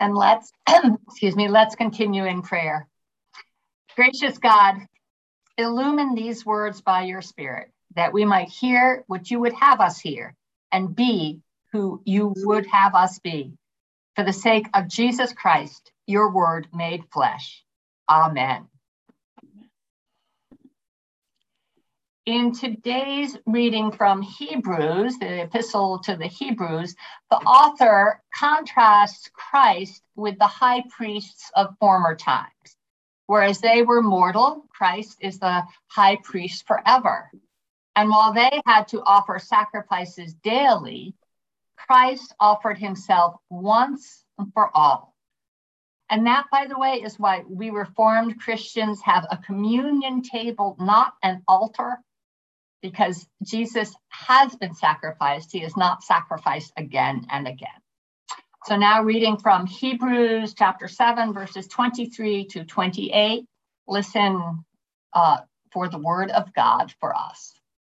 And let's, let's continue in prayer. Gracious God, illumine these words by your Spirit, that we might hear what you would have us hear and be who you would have us be. For the sake of Jesus Christ, your word made flesh. Amen. In today's reading from Hebrews, the epistle to the Hebrews, the author contrasts Christ with the high priests of former times. Whereas they were mortal, Christ is the high priest forever. And while they had to offer sacrifices daily, Christ offered himself once and for all. And that, by the way, is why we Reformed Christians have a communion table, not an altar, because Jesus has been sacrificed. He is not sacrificed again and again. So now reading from Hebrews chapter 7, verses 23 to 28. Listen for the word of God for us.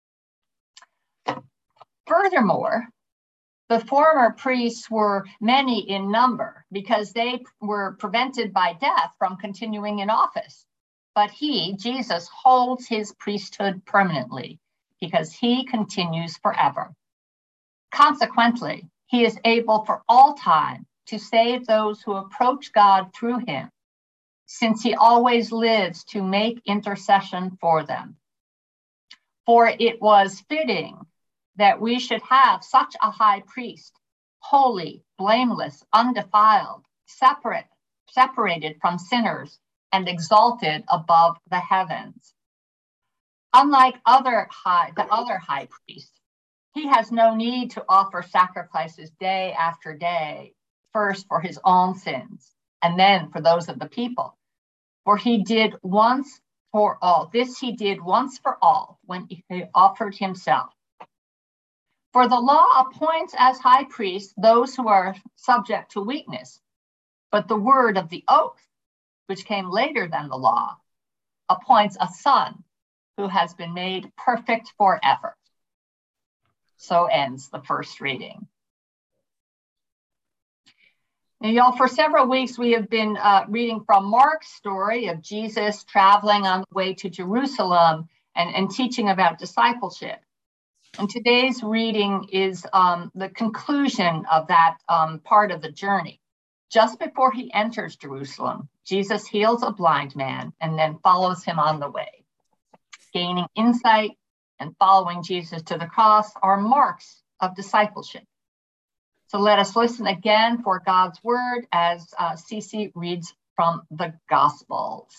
Furthermore, the former priests were many in number because they were prevented by death from continuing in office. But he, Jesus, holds his priesthood permanently because he continues forever. Consequently, he is able for all time to save those who approach God through him, since he always lives to make intercession for them. For it was fitting that we should have such a high priest, holy, blameless, undefiled, separated from sinners, and exalted above the heavens. Unlike the other high priests, he has no need to offer sacrifices day after day, first for his own sins, and then for those of the people. For he did once for all. This he did once for all when he offered himself. For the law appoints as high priests those who are subject to weakness, but the word of the oath, which came later than the law, appoints a son who has been made perfect forever. So ends the first reading. Now, y'all, for several weeks, we have been reading from Mark's story of Jesus traveling on the way to Jerusalem and teaching about discipleship. And today's reading is the conclusion of that part of the journey. Just before he enters Jerusalem, Jesus heals a blind man and then follows him on the way. Gaining insight and following Jesus to the cross are marks of discipleship. So let us listen again for God's word as Cece reads from the Gospels.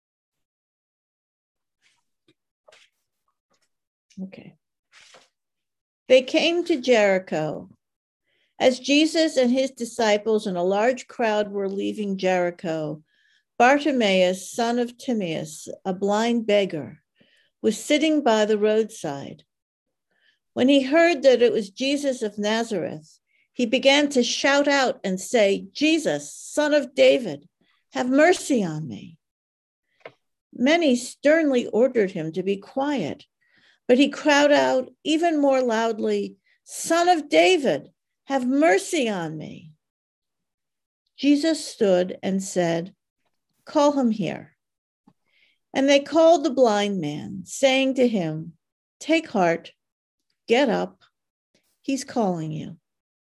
Okay. They came to Jericho. As Jesus and his disciples and a large crowd were leaving Jericho, Bartimaeus, son of Timaeus, a blind beggar, was sitting by the roadside. When he heard that it was Jesus of Nazareth, he began to shout out and say, "Jesus, son of David, have mercy on me." Many sternly ordered him to be quiet, but he cried out even more loudly, "Son of David, have mercy on me." Jesus stood and said, "Call him here." And they called the blind man, saying to him, "Take heart, get up, he's calling you."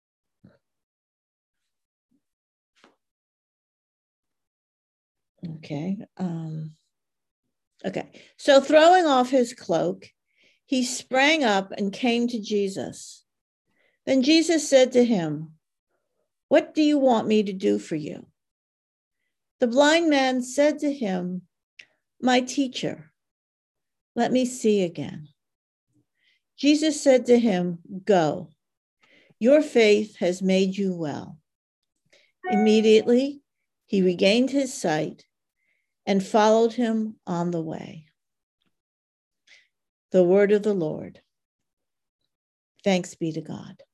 Okay. So throwing off his cloak, he sprang up and came to Jesus. Then Jesus said to him, "What do you want me to do for you?" The blind man said to him, "My teacher, let me see again." Jesus said to him, "Go, your faith has made you well." Immediately, he regained his sight and followed him on the way. The word of the Lord. Thanks be to God.